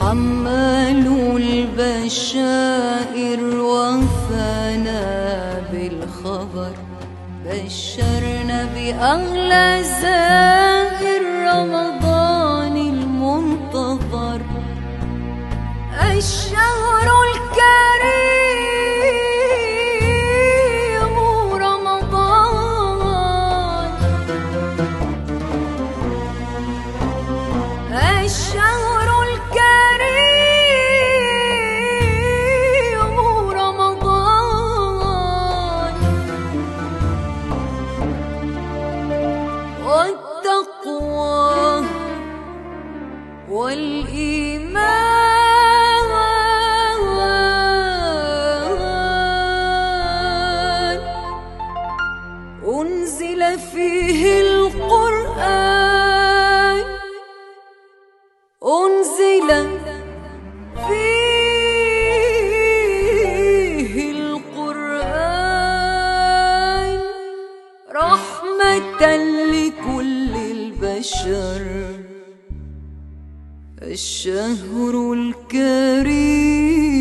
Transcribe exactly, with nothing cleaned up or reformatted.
حمال البشائر وفانا بالخبر، بشرنا بأغلى زائر رمضان المنتظر. الشهر الكريم رمضان، الشهر الكريم رمضان. والتقوى والإيمان أنزل فيه القرآن، أنزل فيه القرآن رحمة لكل البشر. الشهر الكريم